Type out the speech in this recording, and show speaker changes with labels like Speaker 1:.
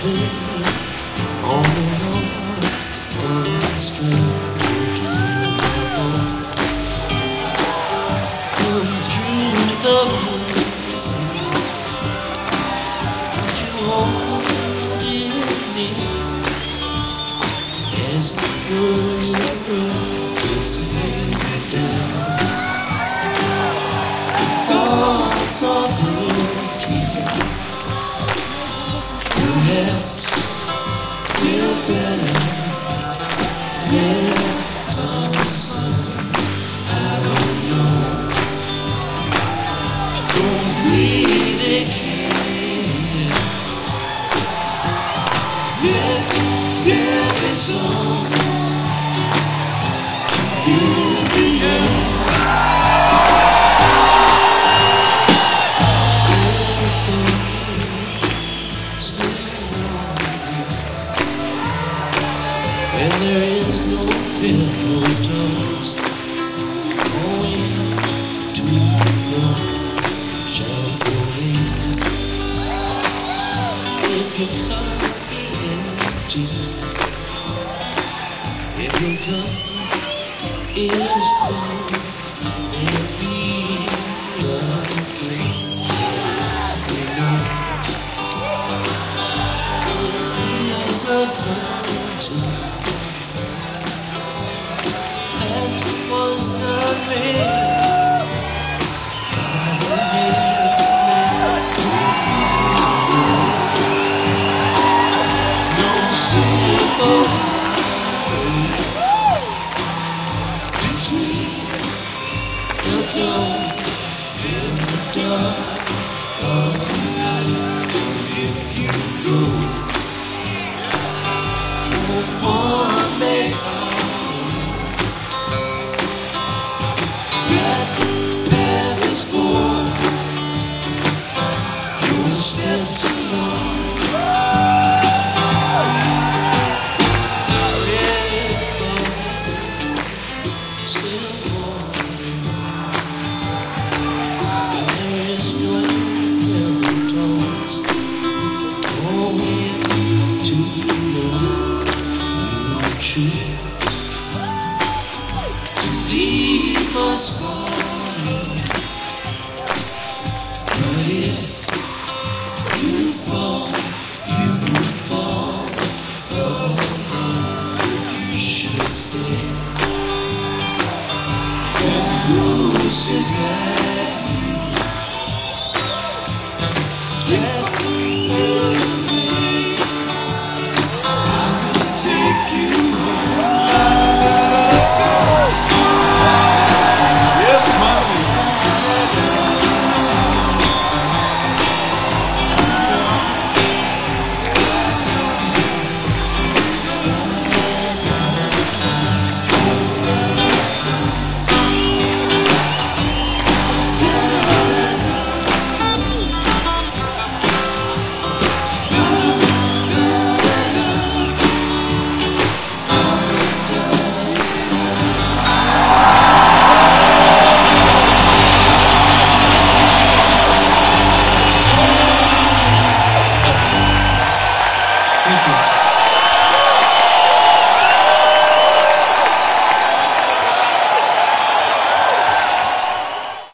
Speaker 1: on the street. Comes through the woods, would you hold it near? As it were your room, it's laying down. Thoughts are broken, perhaps feel better left unsung. I don't know, don't really care. Let there be songs to fill the air. And there is no pillow toes going to your shallow end. If your cup be empty, if your cup is full, maybe unclean. You know, there's a